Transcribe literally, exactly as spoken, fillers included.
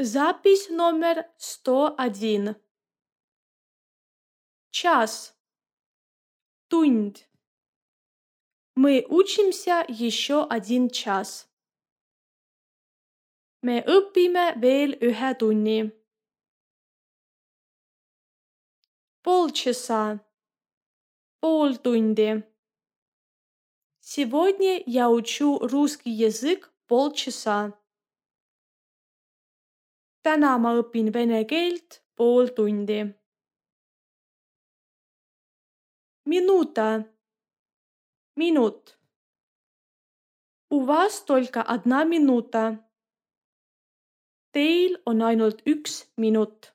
Запись номер сто один. Час. Tund. Мы учимся еще один час. Me õpime veel ühe tunni. Полчаса. Pool tundi. Сегодня я учу русский язык полчаса. Täna ma õpin vene keelt pool tundi. Minuta. Minut. У вас только одна минута. Teil on ainult üks minut.